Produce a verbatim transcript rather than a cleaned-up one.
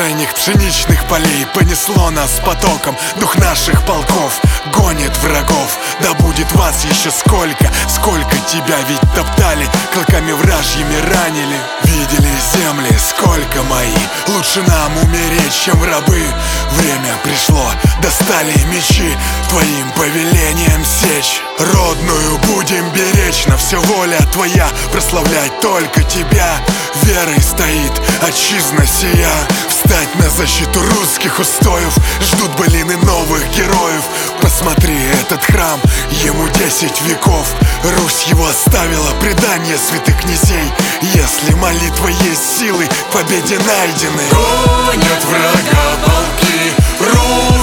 бескрайних пшеничных полей понесло нас потоком. Дух наших полков гонит врагов. Да будет вас еще сколько, сколько тебя ведь топтали, клыками вражьими ранили. Видели земли, сколько мои. Лучше нам умереть, чем в рабы. Время пришло, достали мечи, твоим повелением сечь. Родную будем беречь, на все воля твоя, прославлять только тебя. Верой стоит отчизна сия. Встать на защиту русских устоев, ждут былины новых героев. Посмотри, этот храм, ему десять веков. Русь его оставила, предание святых князей. Если молитва есть силы, к победе найдены. Гонят врага полки, Русь